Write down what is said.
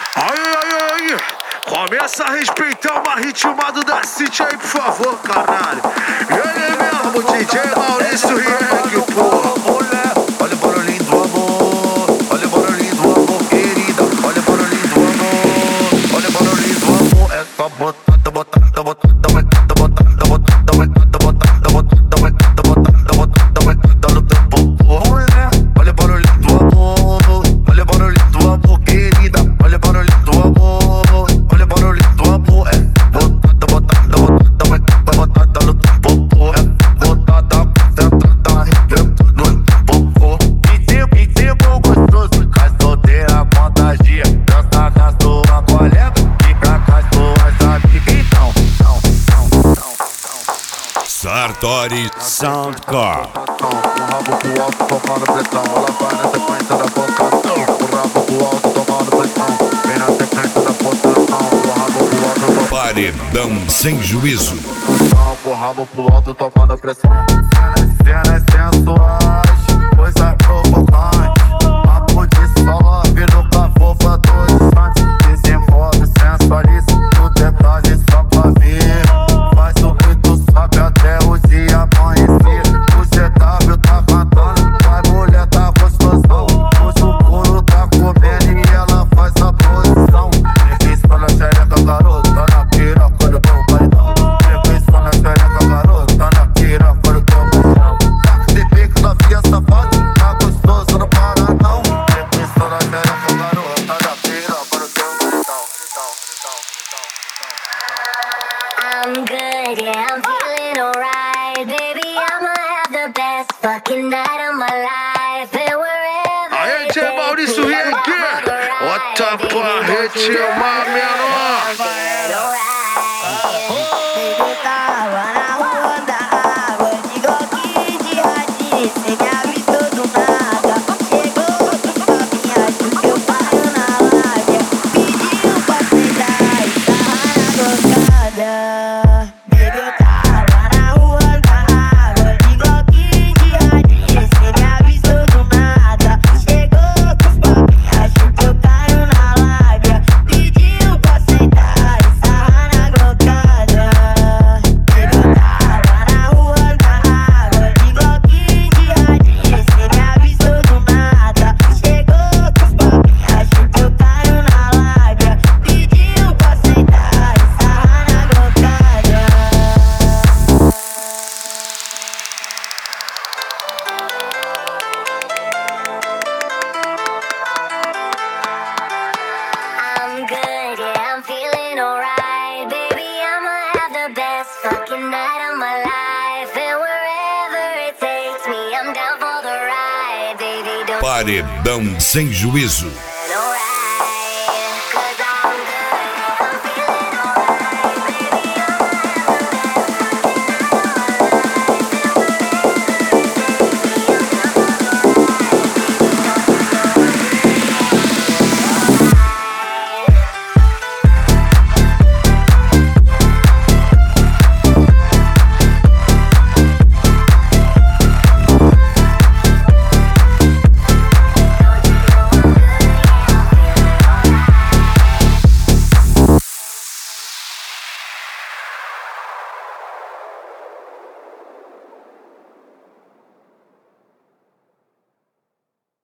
Aí, começa a respeitar o mais ritmado da City aí, por favor, caralho. Ele mesmo, DJ Maurício Rieg, porra. Olha o barulhinho do amor, olha o barulhinho do amor, querida. Olha o barulhinho do amor, olha o barulhinho do amor. É só botar, botar, botar, botar, botar, botar, botar, no teu popô. Olha o barulhinho do amor, olha o barulhinho do amor, querida. Olha o barulhinho do amor, olha o barulhinho do amor. É botar, botar, botar, botar no teu popô. É botar, sentada dentro do popô. E tipo gostoso, cai solteira, contagia. Dança com a sua colega, fica com as suas amigas. Então, Sartori Soundcore. o rabo pro alto, tomando pressão. Ela vai na sequência da posição. O rabo pro alto, tomando pressão. Vem na sequência da posição. O rabo pro alto, tomando pressão. Paredão sem juízo. O rabo pro alto, tomando pressão. Cenas sensuais, coisa provocante. Papo de solo, nunca fofa, doce. Desenvolve, sensualiza, no detalhe só pra ver. Faz o que tu sabe até o dia amanhecer. O CW tá cantando, a mulher tá gostosão. O chucuro tá comendo e ela faz a posição. Revista na xereca, garota, na piroca do teu bailão. Revista na xereca, garota, na piroca do teu bailão. De pico da fia safada, tá gostoso, não para não. Revista na xereca, garota, na piroca do teu bailão. I'm good, yeah, I'm feeling alright. Baby, I'ma have the best fucking night of my life. And wherever Aí, it DJ takes Maurício me, Rieg, I'm on the ride, outra baby, porrete, uma menor. Ele tava na rua da água, de golpe de radinho, cê me avisou do nada. Chegou com papinhas do teu pai na lábia, pediu pra sentar e sarrar na gocada. Ele tava na rua da água, de golpe de radinho, cê me avisou do nada. Chegou com papinhas do teu pai na lábia, pediu pra sentar e sarrar na gocada. Ele tava na rua da água, de golpe de radinho, cê me avisou do nada. Chegou com papinhas do teu pai na lábia, pediu pra sentar e sarrar na gocada. I'm good, yeah, I'm feeling alright. Baby, I'ma have the best fucking night of my life. And wherever it takes me, I'm down for the ride. Baby, don't Paredão sem juízo.